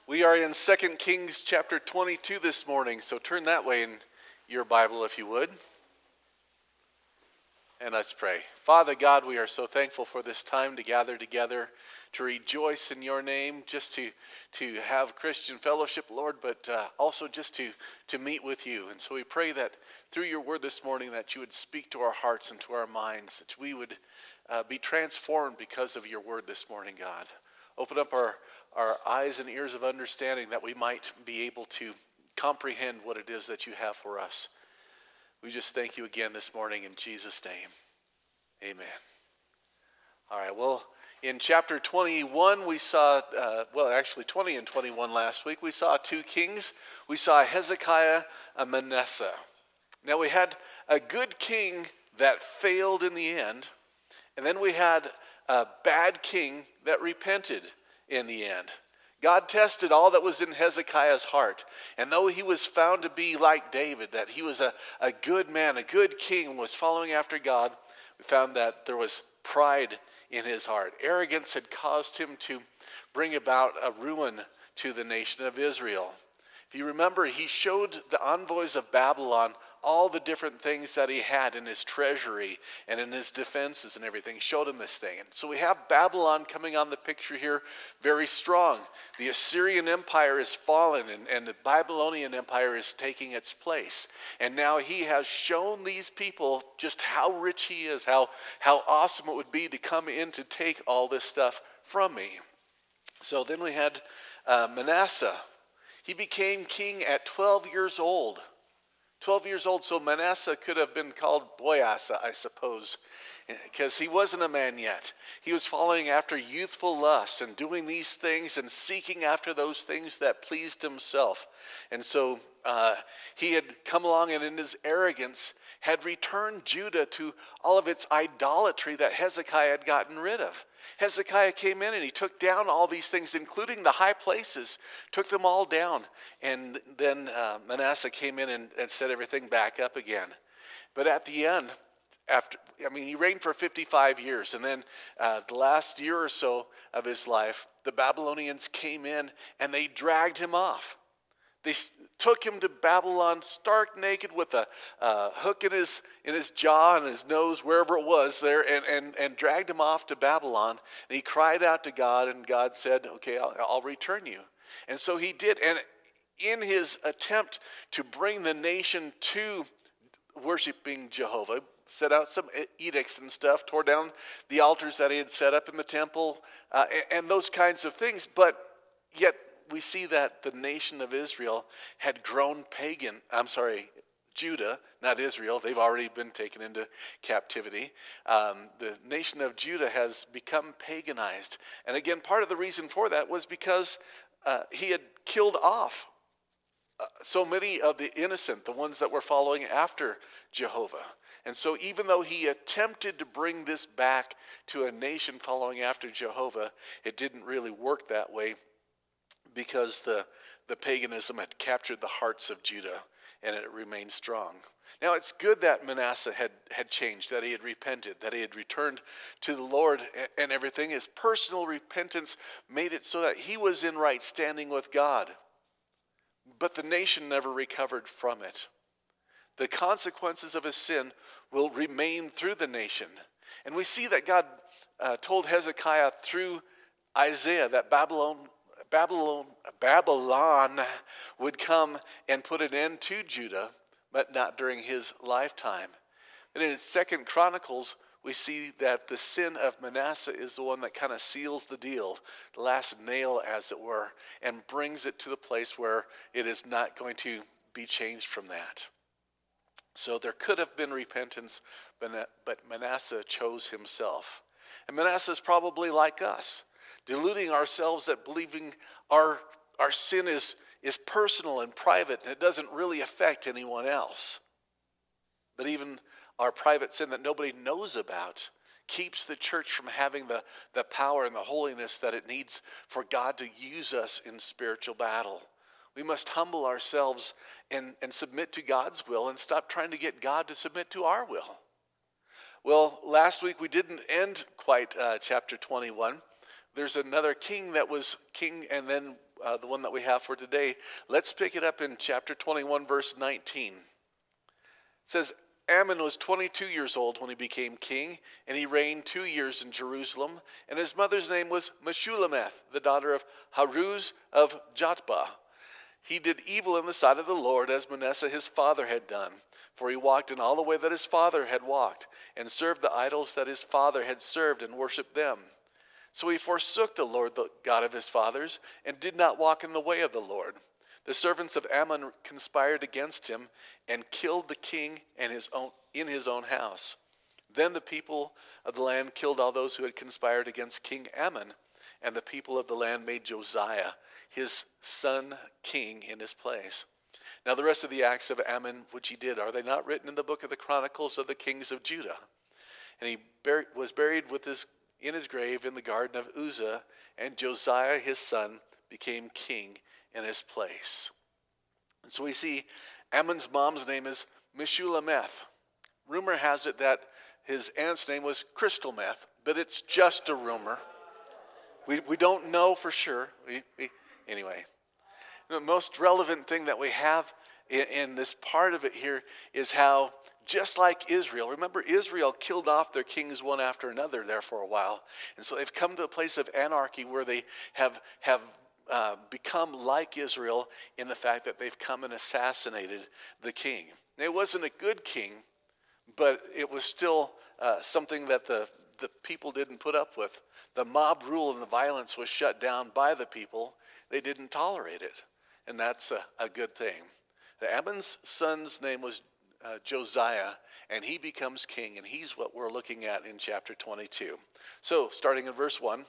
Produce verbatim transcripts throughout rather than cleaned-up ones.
We are in Second Kings chapter twenty-two this morning, so turn that way in your Bible if you would. And let's pray. Father God, we are so thankful for this time to gather together, to rejoice in your name, just to, to have Christian fellowship, Lord, but uh, also just to, to meet with you. And so we pray that through your word this morning that you would speak to our hearts and to our minds, that we would uh, be transformed because of your word this morning, God. Open up our, our eyes and ears of understanding that we might be able to comprehend what it is that you have for us. We just thank you again this morning in Jesus' name. Amen. All right, well, in chapter twenty-one, we saw, uh, well, actually twenty and twenty-one last week, we saw two kings. We saw Hezekiah and Manasseh. Now, we had a good king that failed in the end, and then we had a bad king that repented in the end. God tested all that was in Hezekiah's heart. And though he was found to be like David, that he was a, a good man, a good king, was following after God, we found that there was pride in his heart. Arrogance had caused him to bring about a ruin to the nation of Israel. If you remember, he showed the envoys of Babylon all the different things that he had in his treasury and in his defenses and everything. He showed them this thing. And so we have Babylon coming on the picture here very strong. The Assyrian Empire is fallen and, and the Babylonian Empire is taking its place. And now he has shown these people just how rich he is, how, how awesome it would be to come in to take all this stuff from me. So then we had uh, Manasseh. He became king at twelve years old. twelve years old, so Manasseh could have been called Boyasa, I suppose, because he wasn't a man yet. He was following after youthful lusts and doing these things and seeking after those things that pleased himself. And so uh, he had come along and in his arrogance had returned Judah to all of its idolatry that Hezekiah had gotten rid of. Hezekiah came in and he took down all these things, including the high places, took them all down. And then uh, Manasseh came in and, and set everything back up again. But at the end, after I mean, he reigned for fifty-five years. And then uh, the last year or so of his life, the Babylonians came in and they dragged him off. They took him to Babylon stark naked with a uh, hook in his in his jaw and his nose, wherever it was there, and, and, and dragged him off to Babylon. And he cried out to God, and God said, okay, I'll, I'll return you. And so he did. And in his attempt to bring the nation to worshiping Jehovah, set out some edicts and stuff, tore down the altars that he had set up in the temple, uh, and, and those kinds of things. But yet, we see that the nation of Israel had grown pagan. I'm sorry, Judah, not Israel. They've already been taken into captivity. Um, the nation of Judah has become paganized. And again, part of the reason for that was because uh, he had killed off uh, so many of the innocent, the ones that were following after Jehovah. And so even though he attempted to bring this back to a nation following after Jehovah, it didn't really work that way, because the, the paganism had captured the hearts of Judah and it remained strong. Now it's good that Manasseh had, had changed, that he had repented, that he had returned to the Lord and everything. His personal repentance made it so that he was in right standing with God. But the nation never recovered from it. The consequences of his sin will remain through the nation. And we see that God uh, told Hezekiah through Isaiah that Babylon Babylon, Babylon would come and put an end to Judah, but not during his lifetime. And in Second Chronicles, we see that the sin of Manasseh is the one that kind of seals the deal, the last nail, as it were, and brings it to the place where it is not going to be changed from that. So there could have been repentance, but Manasseh chose himself. And Manasseh is probably like us, deluding ourselves that believing our our sin is, is personal and private and it doesn't really affect anyone else. But even our private sin that nobody knows about keeps the church from having the, the power and the holiness that it needs for God to use us in spiritual battle. We must humble ourselves and, and submit to God's will and stop trying to get God to submit to our will. Well, last week we didn't end quite uh, chapter twenty-one. There's another king that was king, and then uh, the one that we have for today. Let's pick it up in chapter twenty-one, verse nineteen. It says, Ammon was twenty-two years old when he became king, and he reigned two years in Jerusalem. And his mother's name was Meshullemeth, the daughter of Haruz of Jotbah. He did evil in the sight of the Lord, as Manasseh his father had done. For he walked in all the way that his father had walked, and served the idols that his father had served, and worshipped them. So he forsook the Lord, the God of his fathers, and did not walk in the way of the Lord. The servants of Ammon conspired against him, and killed the king and his own, in his own house. Then the people of the land killed all those who had conspired against King Ammon, and the people of the land made Josiah, his son, king in his place. Now the rest of the acts of Ammon, which he did, are they not written in the book of the Chronicles of the kings of Judah? And he bur- was buried with his, in his grave in the garden of Uzzah, and Josiah his son became king in his place. And so we see Ammon's mom's name is Meshullemeth. Rumor has it that his aunt's name was Crystalmeth, but it's just a rumor. We we don't know for sure. We, we, anyway, the most relevant thing that we have in, in this part of it here is how, just like Israel, remember Israel killed off their kings one after another there for a while. And so they've come to a place of anarchy where they have, have uh, become like Israel in the fact that they've come and assassinated the king. Now, it wasn't a good king, but it was still uh, something that the, the people didn't put up with. The mob rule and the violence was shut down by the people. They didn't tolerate it, and that's a, a good thing. Ammon's son's name was uh, Josiah, and he becomes king, and he's what we're looking at in chapter twenty-two. So, starting in verse one,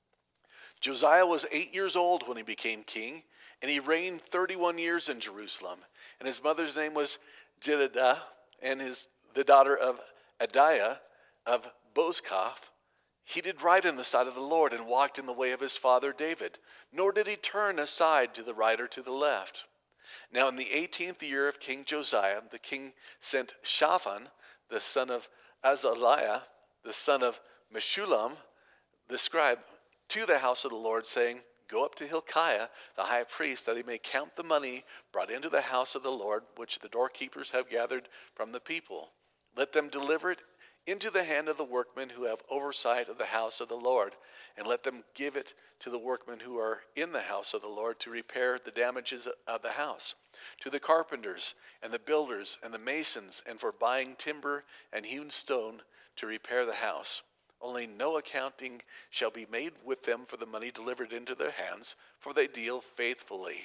Josiah was eight years old when he became king, and he reigned thirty-one years in Jerusalem. And his mother's name was Jedidah, and his the daughter of Adiah of Bozkath. He did right in the sight of the Lord, and walked in the way of his father David, nor did he turn aside to the right or to the left. Now in the eighteenth year of King Josiah, the king sent Shaphan, the son of Azaliah, the son of Meshullam, the scribe, to the house of the Lord, saying, Go up to Hilkiah, the high priest, that he may count the money brought into the house of the Lord, which the doorkeepers have gathered from the people. Let them deliver it into the hand of the workmen who have oversight of the house of the Lord, and let them give it to the workmen who are in the house of the Lord to repair the damages of the house, to the carpenters and the builders and the masons, and for buying timber and hewn stone to repair the house. Only no accounting shall be made with them for the money delivered into their hands, for they deal faithfully.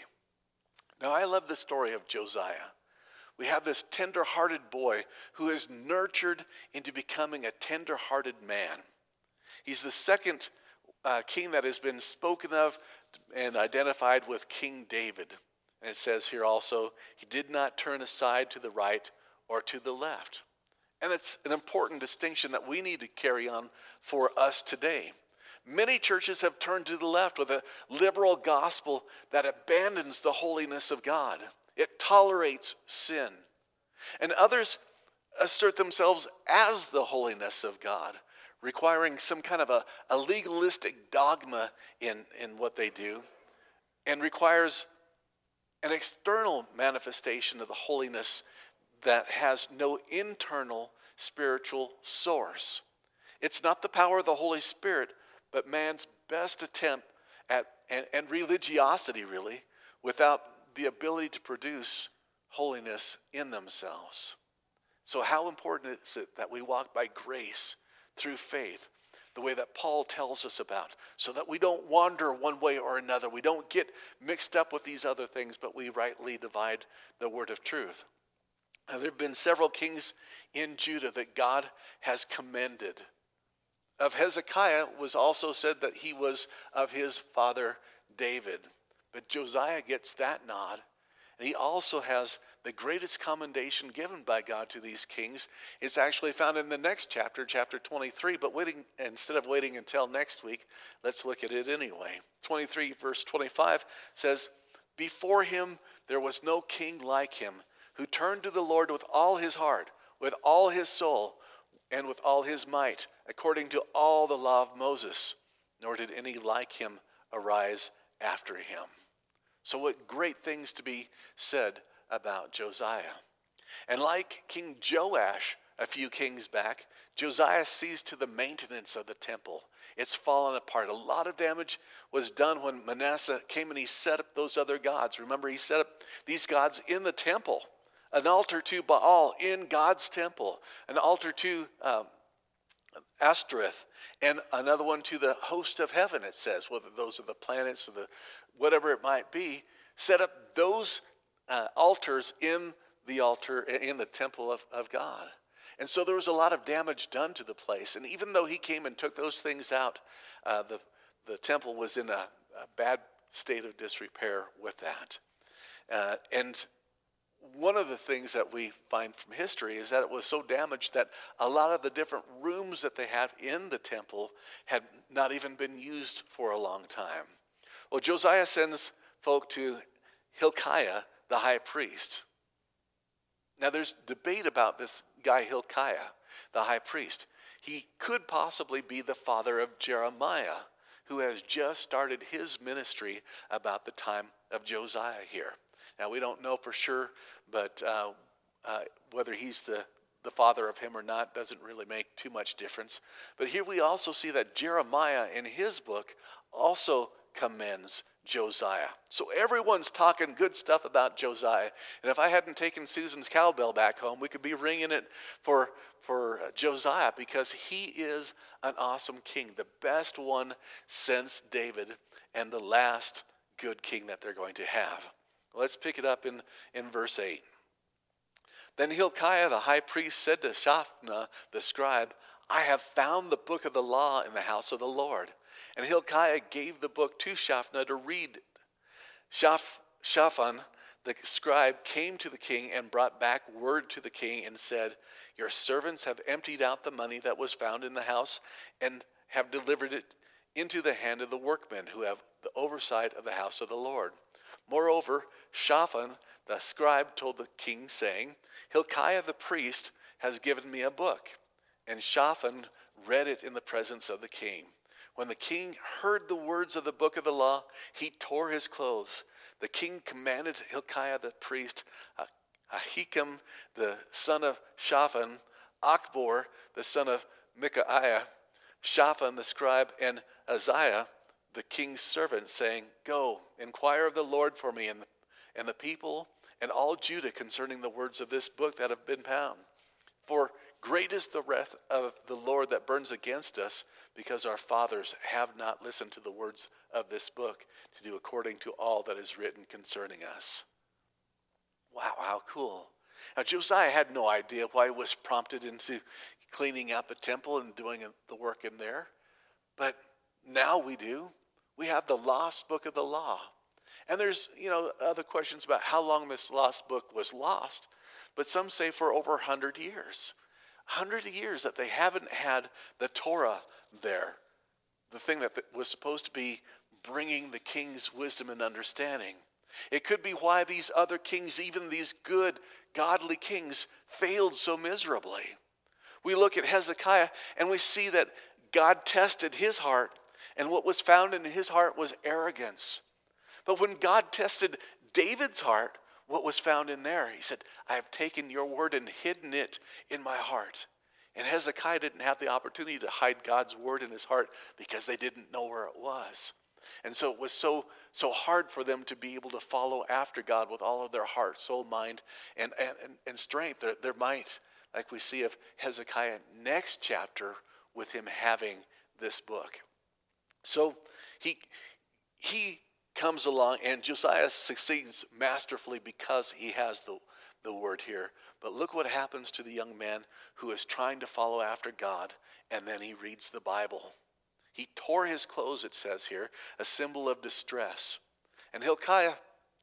Now I love the story of Josiah. We have this tender-hearted boy who is nurtured into becoming a tender-hearted man. He's the second uh, king that has been spoken of and identified with King David. And it says here also, he did not turn aside to the right or to the left. And it's an important distinction that we need to carry on for us today. Many churches have turned to the left with a liberal gospel that abandons the holiness of God. It tolerates sin. And others assert themselves as the holiness of God, requiring some kind of a, a legalistic dogma in, in what they do, and requires an external manifestation of the holiness that has no internal spiritual source. It's not the power of the Holy Spirit, but man's best attempt at, and, and religiosity really, without the ability to produce holiness in themselves. So how important is it that we walk by grace through faith, the way that Paul tells us about, so that we don't wander one way or another. We don't get mixed up with these other things, but we rightly divide the word of truth. Now, there have been several kings in Judah that God has commended. Of Hezekiah was also said that he was of his father David. But Josiah gets that nod. And he also has the greatest commendation given by God to these kings. It's actually found in the next chapter, chapter twenty-three. But waiting, instead of waiting until next week, let's look at it anyway. twenty-three verse twenty-five says, Before him there was no king like him, who turned to the Lord with all his heart, with all his soul, and with all his might, according to all the law of Moses. Nor did any like him arise after him. So what great things to be said about Josiah. And like King Joash a few kings back, Josiah sees to the maintenance of the temple. It's fallen apart. A lot of damage was done when Manasseh came and he set up those other gods. Remember, he set up these gods in the temple. An altar to Baal in God's temple. An altar to um, Ashtoreth. And another one to the host of heaven, it says. Whether those are the planets or the whatever it might be. Set up those uh, altars in the altar, in the temple of, of God. And so there was a lot of damage done to the place. And even though he came and took those things out, uh, the, the temple was in a, a bad state of disrepair with that. Uh, and one of the things that we find from history is that it was so damaged that a lot of the different rooms that they have in the temple had not even been used for a long time. Well, Josiah sends folk to Hilkiah, the high priest. Now, there's debate about this guy Hilkiah, the high priest. He could possibly be the father of Jeremiah, who has just started his ministry about the time of Josiah here. Now, we don't know for sure, but uh, uh, whether he's the, the father of him or not doesn't really make too much difference. But here we also see that Jeremiah in his book also commends Josiah. So everyone's talking good stuff about Josiah. And if I hadn't taken Susan's cowbell back home, we could be ringing it for, for Josiah, because he is an awesome king, the best one since David, and the last good king that they're going to have. Let's pick it up in, in verse eight. Then Hilkiah the high priest said to Shaphnah the scribe, I have found the book of the law in the house of the Lord. And Hilkiah gave the book to Shaphnah to read. Shaph, Shaphan the scribe came to the king and brought back word to the king and said, your servants have emptied out the money that was found in the house and have delivered it into the hand of the workmen who have the oversight of the house of the Lord. Moreover, Shaphan the scribe told the king, saying, Hilkiah the priest has given me a book. And Shaphan read it in the presence of the king. When the king heard the words of the book of the law, he tore his clothes. The king commanded Hilkiah the priest, Ahikam the son of Shaphan, Achbor the son of Micaiah, Shaphan the scribe, and Uzziah the king's servant, saying, go, inquire of the Lord for me and the, and the people and all Judah concerning the words of this book that have been found. For great is the wrath of the Lord that burns against us, because our fathers have not listened to the words of this book to do according to all that is written concerning us. Wow, how cool. Now, Josiah had no idea why he was prompted into cleaning out the temple and doing the work in there. But now we do. We have the lost book of the law. And there's, you know, other questions about how long this lost book was lost. But some say for over one hundred years. one hundred years that they haven't had the Torah there. The thing that was supposed to be bringing the king's wisdom and understanding. It could be why these other kings, even these good, godly kings, failed so miserably. We look at Hezekiah and we see that God tested his heart, and what was found in his heart was arrogance. But when God tested David's heart, what was found in there? He said, I have taken your word and hidden it in my heart. And Hezekiah didn't have the opportunity to hide God's word in his heart because they didn't know where it was. And so it was so so hard for them to be able to follow after God with all of their heart, soul, mind, and, and, and strength, their, their might, like we see of Hezekiah next chapter with him having this book. So he he comes along, and Josiah succeeds masterfully because he has the, the word here. But look what happens to the young man who is trying to follow after God, and then he reads the Bible. He tore his clothes, it says here, a symbol of distress. And Hilkiah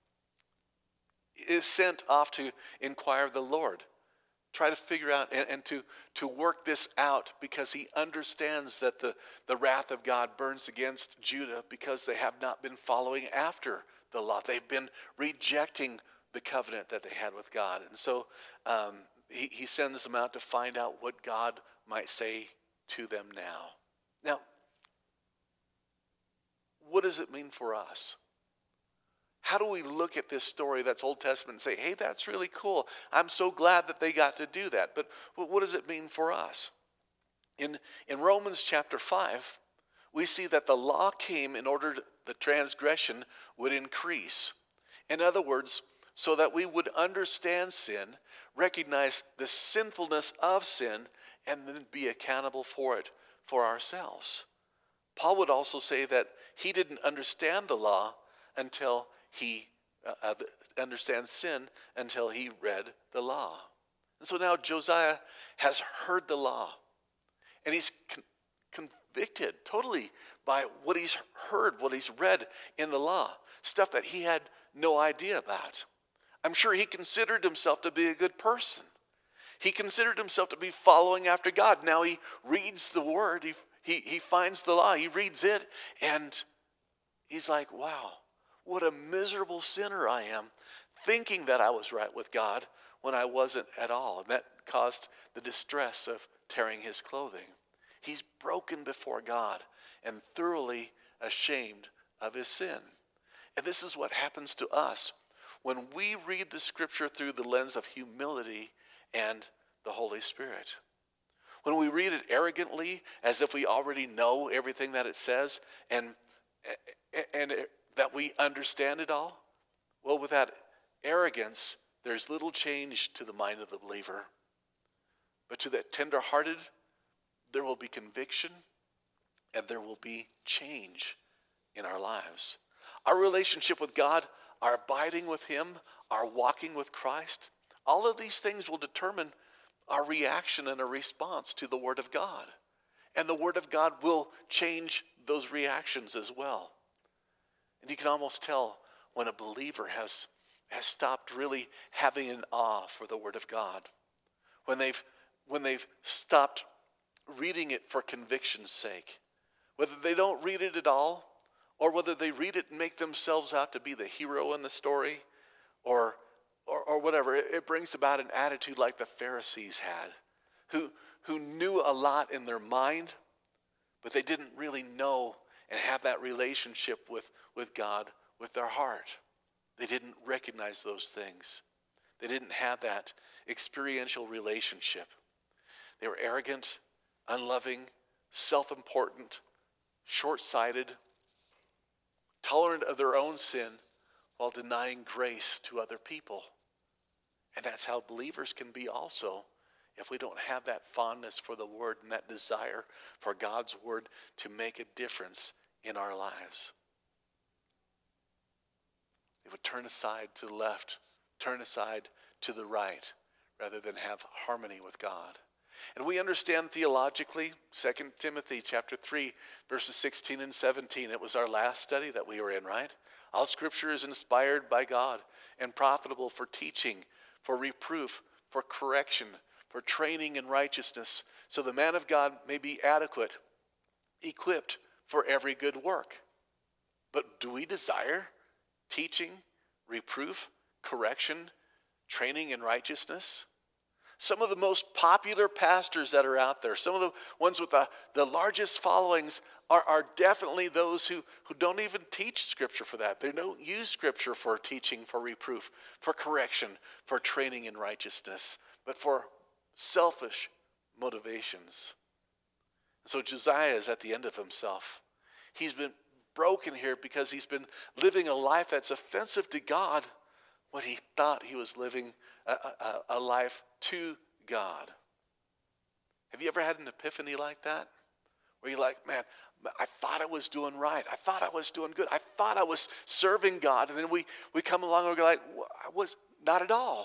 is sent off to inquire of the Lord, try to figure out and, and to, to work this out, because he understands that the, the wrath of God burns against Judah because they have not been following after the law. They've been rejecting the covenant that they had with God. And so um, he, he sends them out to find out what God might say to them now. Now, what does it mean for us? How do we look at this story that's Old Testament and say, hey, that's really cool. I'm so glad that they got to do that. But what does it mean for us? In, in Romans chapter five, we see that the law came in order to, the transgression would increase. In other words, so that we would understand sin, recognize the sinfulness of sin, and then be accountable for it for ourselves. Paul would also say that he didn't understand the law until he uh, uh, understands sin until he read the law. And so now Josiah has heard the law, and he's con- convicted totally by what he's heard, what he's read in the law, stuff that he had no idea about. I'm sure he considered himself to be a good person. He considered himself to be following after God. Now he reads the word, he, he, he finds the law, he reads it, and he's like, wow, what a miserable sinner I am, thinking that I was right with God when I wasn't at all. And that caused the distress of tearing his clothing. He's broken before God and thoroughly ashamed of his sin. And this is what happens to us when we read the scripture through the lens of humility and the Holy Spirit. When we read it arrogantly, as if we already know everything that it says, and, and that we understand it all, well, with that arrogance, there's little change to the mind of the believer. But to that tender-hearted, there will be conviction, and there will be change in our lives. Our relationship with God, our abiding with him, our walking with Christ, all of these things will determine our reaction and a response to the Word of God. And the Word of God will change those reactions as well. And you can almost tell when a believer has, has stopped really having an awe for the Word of God. When they've, when they've stopped reading it for conviction's sake. Whether they don't read it at all, or whether they read it and make themselves out to be the hero in the story, or or, or whatever. It, it brings about an attitude like the Pharisees had, who, who knew a lot in their mind, but they didn't really know and have that relationship with, with God with their heart. They didn't recognize those things. They didn't have that experiential relationship. They were arrogant, unloving, self-important, short-sighted, tolerant of their own sin, while denying grace to other people. And that's how believers can be also, if we don't have that fondness for the Word and that desire for God's Word to make a difference in our lives. They would turn aside to the left, turn aside to the right, rather than have harmony with God. And we understand theologically, Second Timothy chapter three, verses sixteen and seventeen. It was our last study that we were in, right? All scripture is inspired by God and profitable for teaching, for reproof, for correction, for training in righteousness, so the man of God may be adequate, equipped for every good work. But do we desire teaching, reproof, correction, training in righteousness? Some of the most popular pastors that are out there, some of the ones with the, the largest followings are, are definitely those who, who don't even teach Scripture for that. They don't use Scripture for teaching, for reproof, for correction, for training in righteousness, but for selfish motivations. So Josiah is at the end of himself. He's been broken here because he's been living a life that's offensive to God when he thought he was living a, a, a life to God. Have you ever had an epiphany like that? Where you're like, man, I thought I was doing right. I thought I was doing good. I thought I was serving God. And then we, we come along and we're like, well, I was not at all.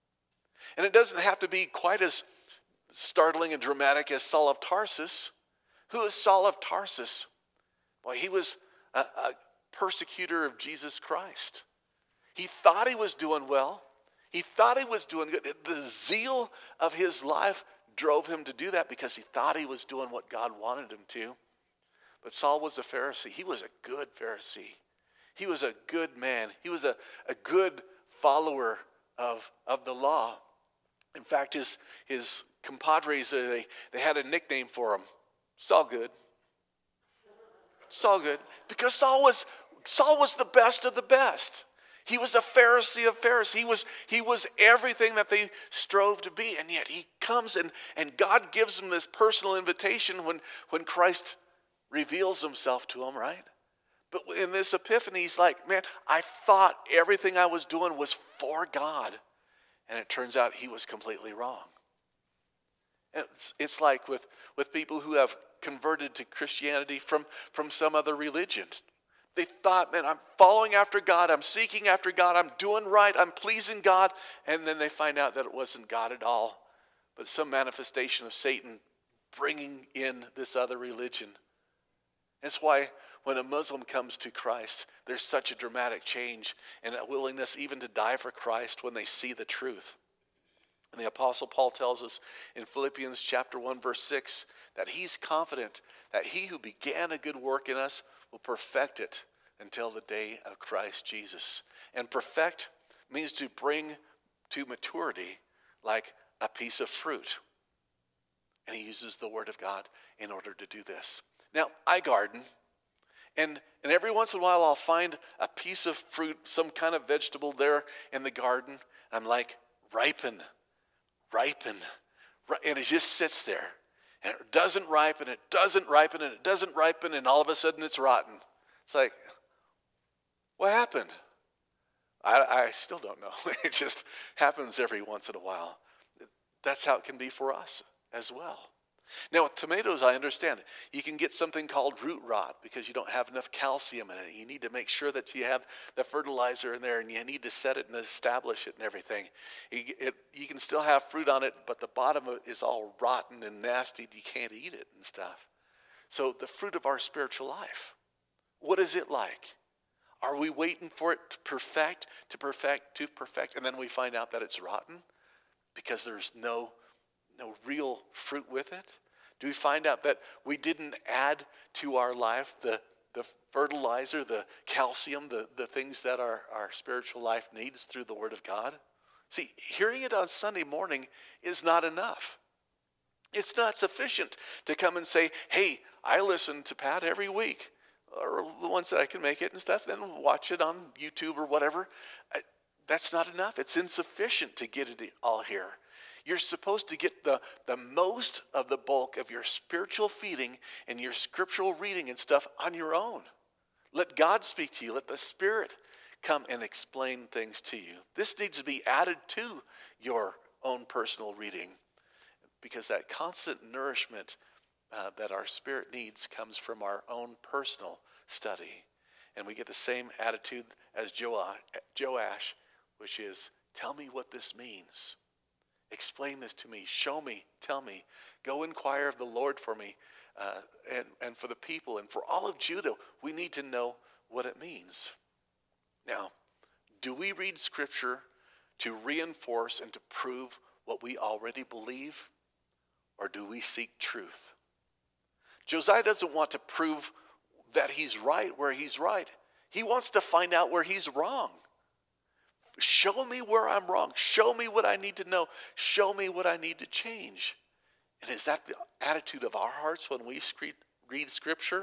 And it doesn't have to be quite as startling and dramatic as Saul of Tarsus. Who is Saul of Tarsus? Well, he was a, a persecutor of Jesus Christ. He thought he was doing well. He thought he was doing good. The zeal of his life drove him to do that because he thought he was doing what God wanted him to. But Saul was a Pharisee. He was a good Pharisee. He was a good man. He was a, a good follower of, of the law. In fact, his, his compadres, they, they had a nickname for him. Saul Good. Saul Good. Because Saul was, Saul was the best of the best. He was a Pharisee of Pharisees. He was, he was everything that they strove to be. And yet he comes and, and God gives him this personal invitation when, when Christ reveals himself to him, right? But in this epiphany, he's like, man, I thought everything I was doing was for God. And it turns out he was completely wrong. And it's, it's like with, with people who have converted to Christianity from, from some other religion. They thought, man, I'm following after God, I'm seeking after God, I'm doing right, I'm pleasing God. And then they find out that it wasn't God at all, but some manifestation of Satan bringing in this other religion. That's why when a Muslim comes to Christ, there's such a dramatic change and a willingness even to die for Christ when they see the truth. And the Apostle Paul tells us in Philippians chapter one, verse six, that he's confident that he who began a good work in us will perfect it until the day of Christ Jesus. And perfect means to bring to maturity like a piece of fruit. And he uses the word of God in order to do this. Now, I garden, and, and every once in a while I'll find a piece of fruit, some kind of vegetable there in the garden. I'm like, ripen, ripen. And it just sits there. And it doesn't ripen, it doesn't ripen, and it doesn't ripen, and all of a sudden it's rotten. It's like, what happened? I, I still don't know. It just happens every once in a while. That's how it can be for us as well. Now with tomatoes, I understand. You can get something called root rot because you don't have enough calcium in it. You need to make sure that you have the fertilizer in there, and you need to set it and establish it and everything. It, it, you can still have fruit on it, but the bottom of it is all rotten and nasty. You can't eat it and stuff. So the fruit of our spiritual life, what is it like? Are we waiting for it to perfect, to perfect, to perfect, and then we find out that it's rotten because there's no no real fruit with it? Do we find out that we didn't add to our life the, the fertilizer, the calcium, the, the things that our, our spiritual life needs through the Word of God? See, hearing it on Sunday morning is not enough. It's not sufficient to come and say, hey, I listen to Pat every week, or the ones that I can make it and stuff, then watch it on YouTube or whatever. That's not enough. It's insufficient to get it all here. You're supposed to get the, the most of the bulk of your spiritual feeding and your scriptural reading and stuff on your own. Let God speak to you. Let the Spirit come and explain things to you. This needs to be added to your own personal reading because that constant nourishment uh, that our spirit needs comes from our own personal study. And we get the same attitude as Joash, which is, tell me what this means. Explain this to me. Show me. Tell me. Go inquire of the Lord for me uh, and, and for the people. And for all of Judah, we need to know what it means. Now, do we read Scripture to reinforce and to prove what we already believe? Or do we seek truth? Josiah doesn't want to prove that he's right where he's right. He wants to find out where he's wrong. Show me where I'm wrong. Show me what I need to know. Show me what I need to change. And is that the attitude of our hearts when we read Scripture?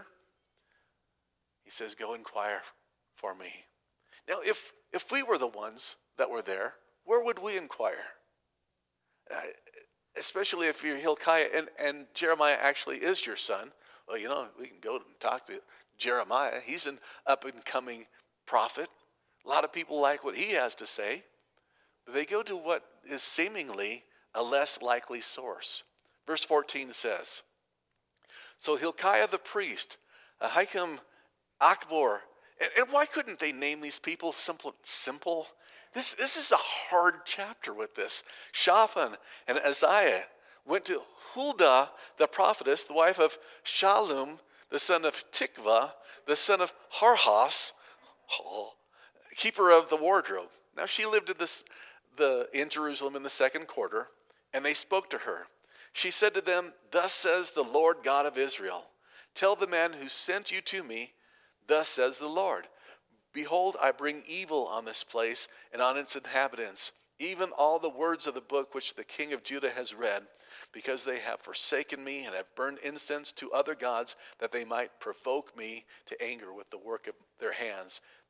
He says, go inquire for me. Now, if, if we were the ones that were there, where would we inquire? Uh, especially if you're Hilkiah and, and Jeremiah actually is your son. Well, you know, we can go and talk to Jeremiah. He's an up-and-coming prophet. A lot of people like what he has to say, but they go to what is seemingly a less likely source. Verse fourteen says, so Hilkiah the priest, Ahikam, Achbor, and, and why couldn't they name these people simple? simple? This, this is a hard chapter with this. Shaphan and Azariah went to Huldah the prophetess, the wife of Shallum, the son of Tikvah, the son of Harhas, oh, keeper of the wardrobe. Now she lived in, this, the, in Jerusalem in the second quarter, and they spoke to her. She said to them, thus says the Lord God of Israel, tell the man who sent you to me, thus says the Lord, behold, I bring evil on this place and on its inhabitants, even all the words of the book which the king of Judah has read, because they have forsaken me and have burned incense to other gods, that they might provoke me to anger with the work of their hands.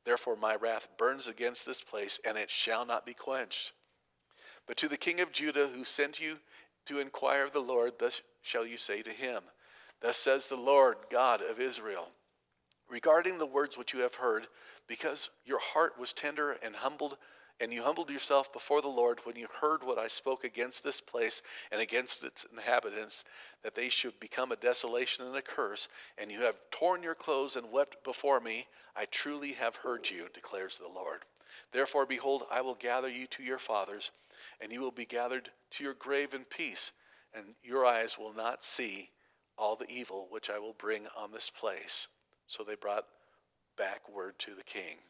Therefore my wrath burns against this place, and it shall not be quenched. But to the king of Judah who sent you to inquire of the Lord, thus shall you say to him, Thus says the Lord God of Israel, regarding the words which you have heard, because your heart was tender and humbled, and you humbled yourself before the Lord when you heard what I spoke against this place and against its inhabitants, that they should become a desolation and a curse, and you have torn your clothes and wept before me, I truly have heard you, declares the Lord. Therefore, behold, I will gather you to your fathers, and you will be gathered to your grave in peace, and your eyes will not see all the evil which I will bring on this place. So they brought back word to the king.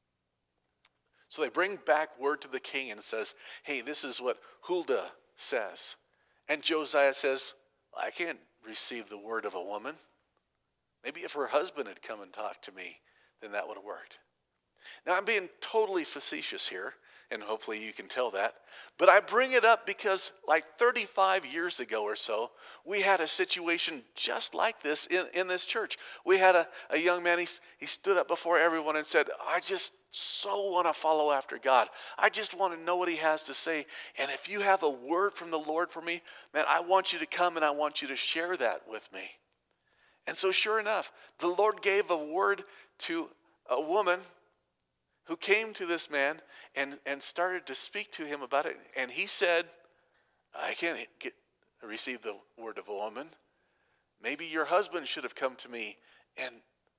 So they bring back word to the king and says, hey, this is what Huldah says. And Josiah says, I can't receive the word of a woman. Maybe if her husband had come and talked to me, then that would have worked. Now I'm being totally facetious here, and hopefully you can tell that. But I bring it up because like thirty-five years ago or so, we had a situation just like this in, in this church. We had a, a young man, he, he stood up before everyone and said, I just so want to follow after God. I just want to know what he has to say. And if you have a word from the Lord for me, man, I want you to come and I want you to share that with me. And so sure enough, the Lord gave a word to a woman who came to this man and, and started to speak to him about it. And he said, I can't get receive the word of a woman. Maybe your husband should have come to me. And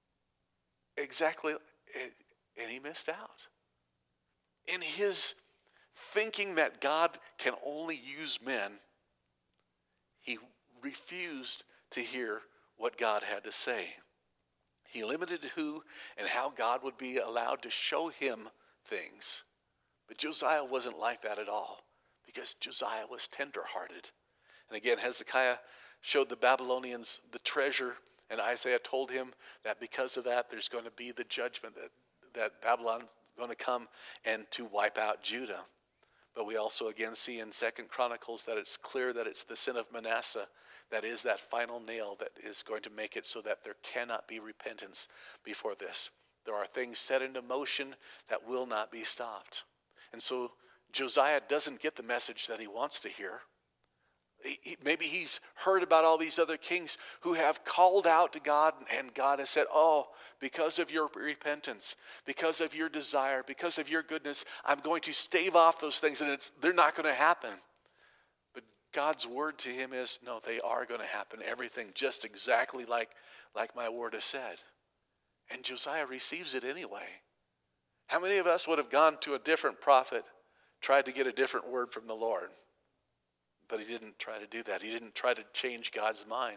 exactly, and he missed out. In his thinking that God can only use men, he refused to hear what God had to say. He limited who and how God would be allowed to show him things. But Josiah wasn't like that at all, because Josiah was tenderhearted. And again, Hezekiah showed the Babylonians the treasure, and Isaiah told him that because of that, there's going to be the judgment that, that Babylon's going to come and to wipe out Judah. But we also again see in Second Chronicles that it's clear that it's the sin of Manasseh that is that final nail that is going to make it so that there cannot be repentance before this. There are things set into motion that will not be stopped. And so Josiah doesn't get the message that he wants to hear. He, he, maybe he's heard about all these other kings who have called out to God, and God has said, oh, because of your repentance, because of your desire, because of your goodness, I'm going to stave off those things, and it's they're not going to happen. But God's word to him is, no, they are going to happen. Everything just exactly like, like my word has said. And Josiah receives it anyway. How many of us would have gone to a different prophet, tried to get a different word from the Lord? But he didn't try to do that. He didn't try to change God's mind.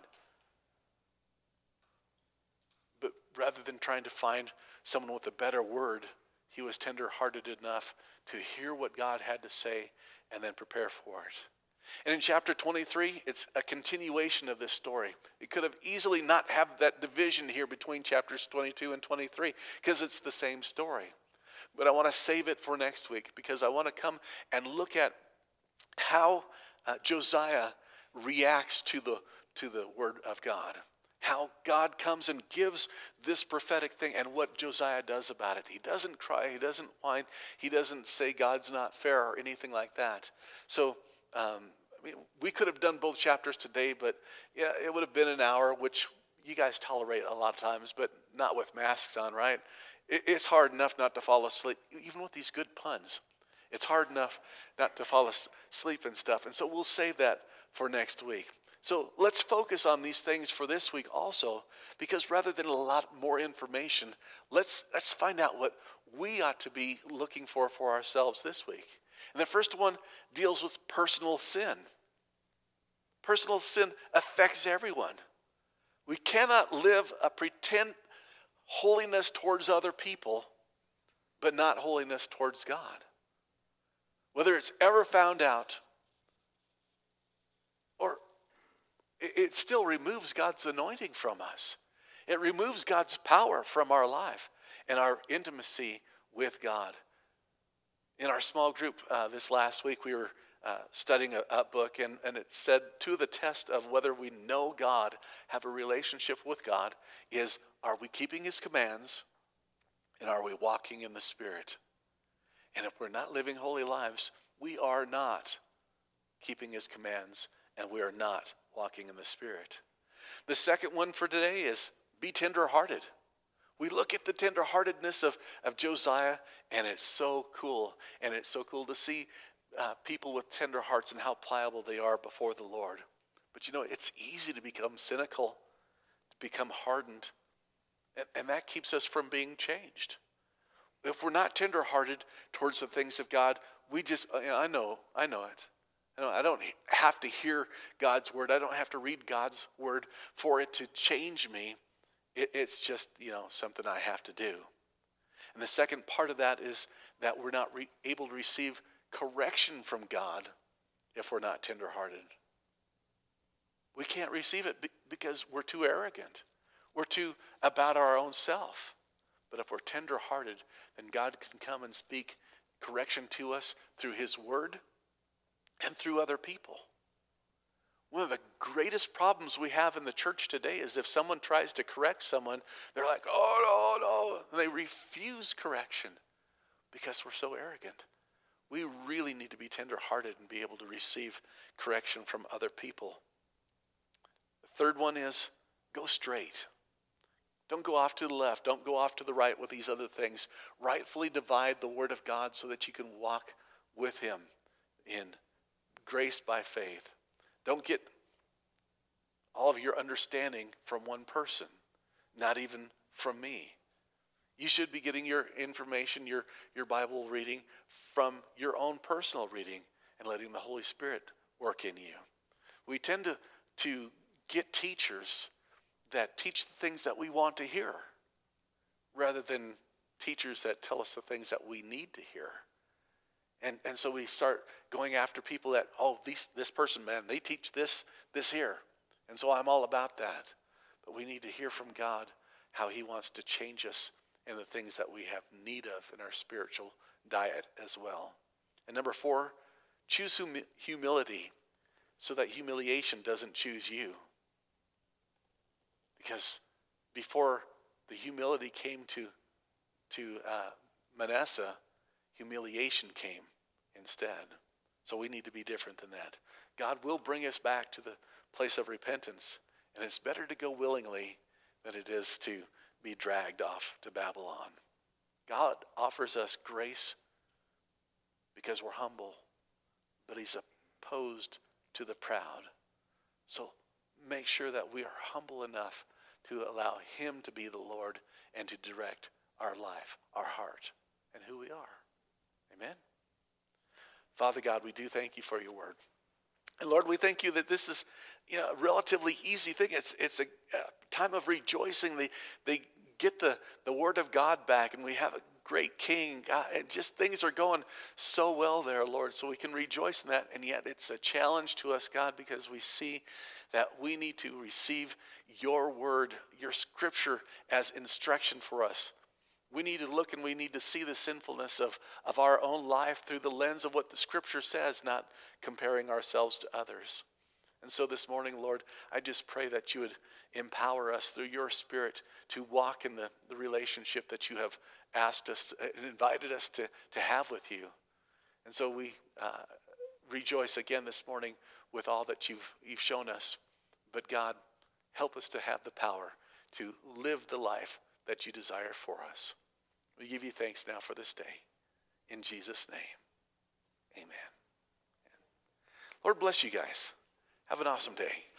But rather than trying to find someone with a better word, he was tender-hearted enough to hear what God had to say and then prepare for it. And in chapter twenty-three, it's a continuation of this story. It could have easily not have that division here between chapters twenty-two and twenty-three because it's the same story. But I want to save it for next week because I want to come and look at how uh, Josiah reacts to the to the word of God. How God comes and gives this prophetic thing and what Josiah does about it. He doesn't cry, he doesn't whine, he doesn't say God's not fair or anything like that. So um, I mean, we could have done both chapters today, but yeah, it would have been an hour, which you guys tolerate a lot of times, but not with masks on, right? It, it's hard enough not to fall asleep, even with these good puns. It's hard enough not to fall asleep and stuff, and so we'll save that for next week. So let's focus on these things for this week also, because rather than a lot more information, let's let's find out what we ought to be looking for for ourselves this week. And the first one deals with personal sin. Personal sin affects everyone. We cannot live a pretend holiness towards other people, but not holiness towards God. Whether it's ever found out or it still removes God's anointing from us. It removes God's power from our life and our intimacy with God. In our small group uh, this last week, we were uh, studying a, a book, and, and it said to the test of whether we know God, have a relationship with God, is are we keeping his commands, And are we walking in the Spirit? And if we're not living holy lives, we are not keeping his commands, and we are not walking in the Spirit. The second one for today is be tenderhearted. We look at the tenderheartedness of, of Josiah, and it's so cool. And it's so cool to see uh, people with tender hearts and how pliable they are before the Lord. But you know, it's easy to become cynical, to become hardened, and, and that keeps us from being changed. If we're not tenderhearted towards the things of God, we just, I know, I know it. I, know, I don't have to hear God's word. I don't have to read God's word for it to change me. It, it's just, you know, something I have to do. And the second part of that is that we're not re- able to receive correction from God if we're not tenderhearted. We can't receive it because we're too arrogant. We're too about our own self. But if we're tenderhearted, then God can come and speak correction to us through his word and through other people. One of the greatest problems we have in the church today is if someone tries to correct someone, they're like, oh, no, no. And they refuse correction because we're so arrogant. We really need to be tenderhearted and be able to receive correction from other people. The third one is go straight. Don't go off to the left. Don't go off to the right with these other things. Rightfully divide the word of God so that you can walk with him in grace by faith. Don't get all of your understanding from one person, not even from me. You should be getting your information, your, your Bible reading from your own personal reading and letting the Holy Spirit work in you. We tend to, to get teachers that teach the things that we want to hear rather than teachers that tell us the things that we need to hear. And and so we start going after people that, oh, these, this person, man, they teach this, this here. And so I'm all about that. But we need to hear from God how he wants to change us in the things that we have need of in our spiritual diet as well. And number four, choose hum- humility so that humiliation doesn't choose you. Because before the humility came to, to uh, Manasseh, humiliation came instead. So we need to be different than that. God will bring us back to the place of repentance, and it's better to go willingly than it is to be dragged off to Babylon. God offers us grace because we're humble, but he's opposed to the proud. So make sure that we are humble enough to allow him to be the Lord and to direct our life, our heart, and who we are. Amen. Father God, we do thank you for your word. And Lord, we thank you that this is, you know, a relatively easy thing. It's it's a, a time of rejoicing. They they get the, the word of God back, and we have a great king. God, and just things are going so well there, Lord, so we can rejoice in that. And yet it's a challenge to us, God, because we see that we need to receive your word, your scripture as instruction for us. We need to look and we need to see the sinfulness of, of our own life through the lens of what the scripture says, not comparing ourselves to others. And so this morning, Lord, I just pray that you would empower us through your spirit to walk in the, the relationship that you have asked us and invited us to, to have with you. And so we uh, rejoice again this morning with all that you've, you've shown us. But God, help us to have the power to live the life that you desire for us. We give you thanks now for this day. In Jesus' name, amen. Lord bless you guys. Have an awesome day.